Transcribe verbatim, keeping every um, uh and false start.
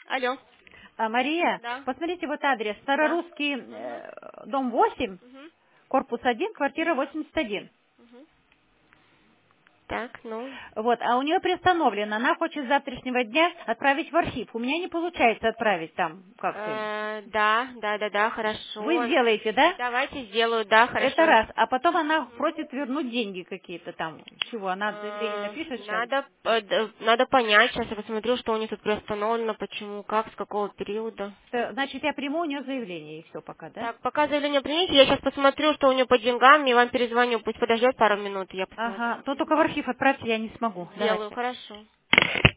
Алло. А, Мария, Да. посмотрите вот адрес. Да. Старорусский, э, дом восемь, Угу. корпус один, квартира восемьдесят один. Угу. Так, ну. Вот, а у нее приостановлено. Она хочет с завтрашнего дня отправить в архив. У меня не получается отправить там как-то. Э, да, да, да, да, Вы хорошо. сделаете, да? Давайте сделаю, да, Это хорошо. раз. А потом она Мгм. просит вернуть деньги какие-то там. Чего? Она заявление Э, напишет сейчас. Надо, э, д- надо понять, сейчас я посмотрю, что у них тут приостановлено, почему, как, с какого периода. Э, Значит, я приму у нее заявление и все пока, да? Так, пока заявление примите, я сейчас посмотрю, что у нее по деньгам, и вам перезвоню, пусть подождет пару минут, я посмотрю. Ага. То только в архив отправьте я не смогу. Сделаю, Давайте. хорошо.